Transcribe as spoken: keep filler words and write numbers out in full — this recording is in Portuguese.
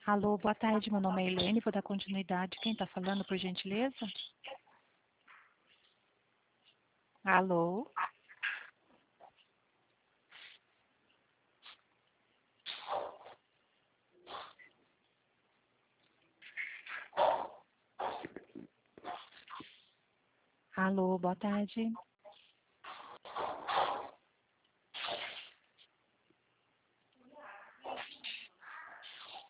Alô, boa tarde, meu nome é Helene, vou dar continuidade. Quem está falando, por gentileza? Alô? Alô, boa tarde.